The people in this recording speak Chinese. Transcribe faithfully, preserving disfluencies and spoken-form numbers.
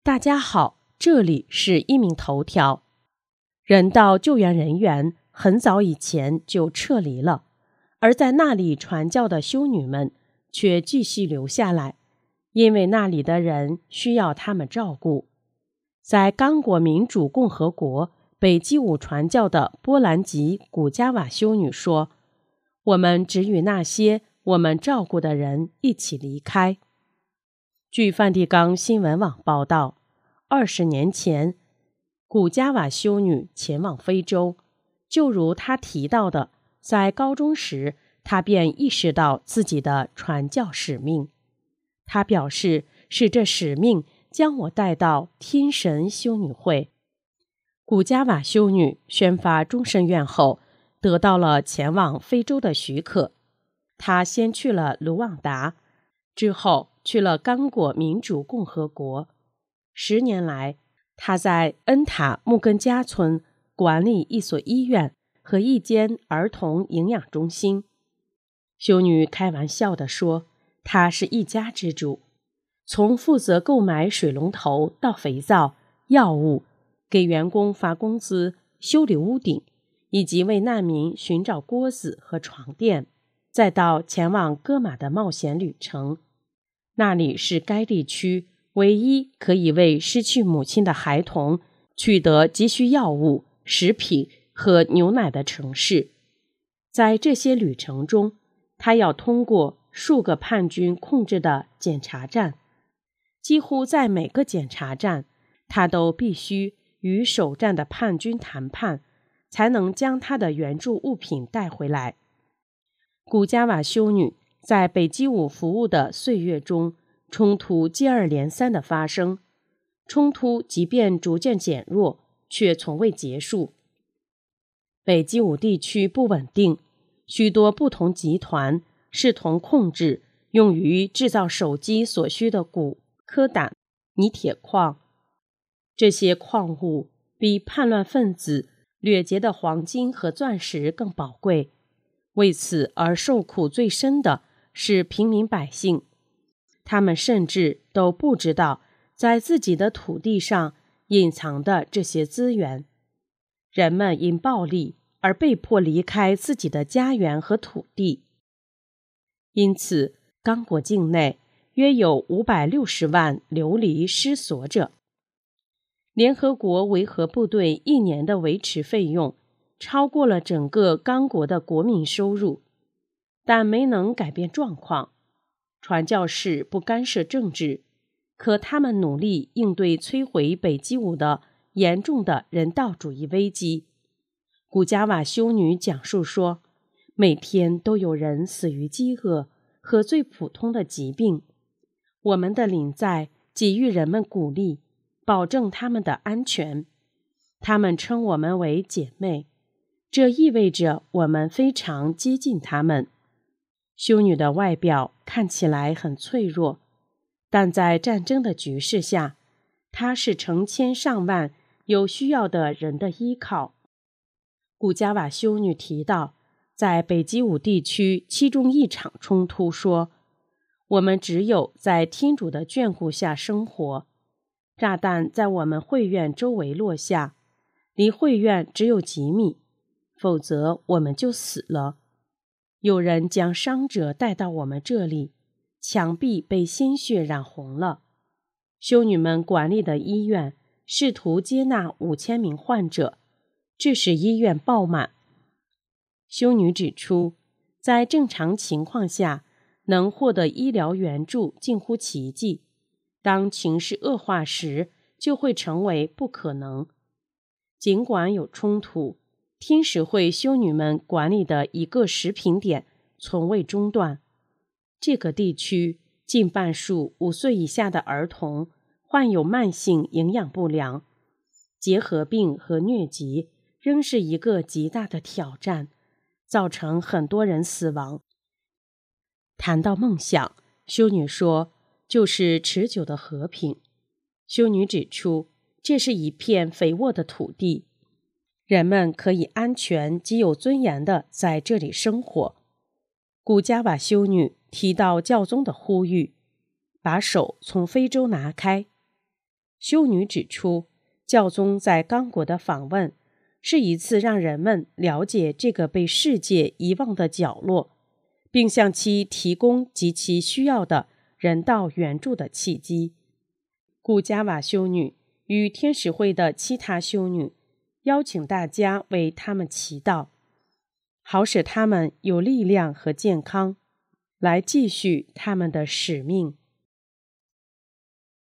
大家好，这里是一名头条。人道救援人员很早以前就撤离了，而在那里传教的修女们却继续留下来，因为那里的人需要他们照顾。在刚果民主共和国北基伍传教的波兰籍古加瓦修女说，我们只与那些我们照顾的人一起离开。据梵蒂冈新闻网报道，二十年前，古加瓦修女前往非洲，就如她提到的，在高中时，她便意识到自己的传教使命。她表示，是这使命将我带到天神修女会。古加瓦修女宣发终身愿后，得到了前往非洲的许可。她先去了卢旺达，之后去了刚果民主共和国。十年来，他在恩塔木根加村管理一所医院和一间儿童营养中心。修女开玩笑地说，他是一家之主，从负责购买水龙头到肥皂、药物，给员工发工资、修理屋顶，以及为难民寻找锅子和床垫，再到前往戈马的冒险旅程。那里是该地区唯一可以为失去母亲的孩童取得急需药物、食品和牛奶的城市。在这些旅程中，他要通过数个叛军控制的检查站，几乎在每个检查站，他都必须与首站的叛军谈判，才能将他的援助物品带回来。古加瓦修女在北基伍服务的岁月中，冲突接二连三的发生，冲突即便逐渐减弱，却从未结束。北基伍地区不稳定，许多不同集团视同控制用于制造手机所需的钴、柯胆、泥铁矿。这些矿物比叛乱分子掠劫的黄金和钻石更宝贵，为此而受苦最深的是平民百姓。他们甚至都不知道在自己的土地上隐藏的这些资源。人们因暴力而被迫离开自己的家园和土地。因此，刚果境内约有五百六十万流离失所者。联合国维和部队一年的维持费用超过了整个刚果的国民收入，但没能改变状况。传教士不干涉政治，可他们努力应对摧毁北基伍的严重的人道主义危机。古加瓦修女讲述说，每天都有人死于饥饿和最普通的疾病。我们的领在给予人们鼓励，保证他们的安全。他们称我们为姐妹，这意味着我们非常接近他们。修女的外表看起来很脆弱，但在战争的局势下，她是成千上万有需要的人的依靠。古加瓦修女提到，在北基伍地区其中一场冲突说，我们只有在天主的眷顾下生活。炸弹在我们会院周围落下，离会院只有几米，否则我们就死了。有人将伤者带到我们这里，墙壁被鲜血染红了。修女们管理的医院试图接纳五千名患者，致使医院爆满。修女指出，在正常情况下，能获得医疗援助近乎奇迹，当情势恶化时，就会成为不可能。尽管有冲突，天使会修女们管理的一个食品点从未中断。这个地区近半数五岁以下的儿童患有慢性营养不良，结核病和疟疾仍是一个极大的挑战，造成很多人死亡。谈到梦想，修女说，就是持久的和平。修女指出，这是一片肥沃的土地，人们可以安全及有尊严地在这里生活。古加瓦修女提到教宗的呼吁，把手从非洲拿开。 修女指出，教宗在刚果的访问是一次让人们了解这个被世界遗忘的角落，并向其提供极其需要的人道援助的契机。古加瓦修女与天使会的其他修女邀请大家为他们祈祷，好使他们有力量和健康，来继续他们的使命。